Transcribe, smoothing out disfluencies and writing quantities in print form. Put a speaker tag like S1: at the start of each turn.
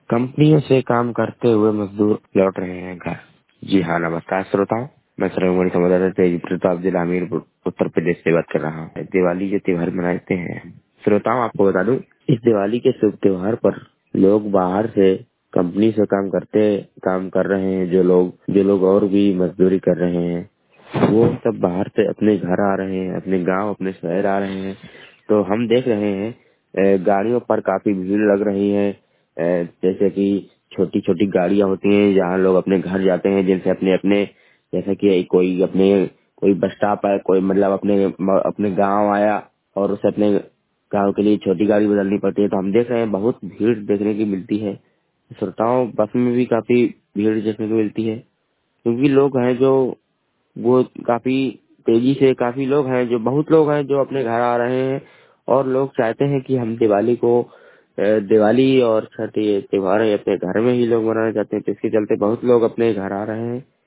S1: कंपनियों से काम करते हुए मजदूर लौट रहे हैं घर। जी हाँ, नमस्कार श्रोताओं। मैं श्रवण संवाददाता तेज प्रताप, जिला हमीरपुर, उत्तर प्रदेश से बात कर रहा हूँ। दिवाली जो त्योहार मनाते हैं श्रोताओं, आपको बता दूं, इस दिवाली के शुभ त्योहार पर लोग बाहर से कंपनी से काम कर रहे हैं। जो लोग और भी मजदूरी कर रहे हैं, वो सब बाहर से अपने घर आ रहे हैं, अपने गांव, अपने शहर आ रहे हैं। तो हम देख रहे हैं गाड़ियों पर काफी भीड़ लग रही है। जैसे कि छोटी छोटी गाड़ियां होती हैं जहाँ लोग अपने घर जाते हैं, जिनसे अपने अपने, जैसे कि कोई बस स्टॉप है, कोई मतलब अपने अपने गांव आया और उसे अपने गांव के लिए छोटी गाड़ी बदलनी पड़ती है। तो हम देख रहे हैं बहुत भीड़ देखने की मिलती है। श्रोताओं, बस में भी काफी भीड़ देखने को मिलती है, क्योंकि लोग हैं जो वो काफी तेजी से, काफी लोग हैं जो, बहुत लोग हैं जो अपने घर आ रहे हैं। और लोग चाहते हैं कि हम दिवाली और छठ, ये त्योहार अपने घर में ही लोग मनाना चाहते हैं। तो इसके चलते बहुत लोग अपने घर आ रहे हैं।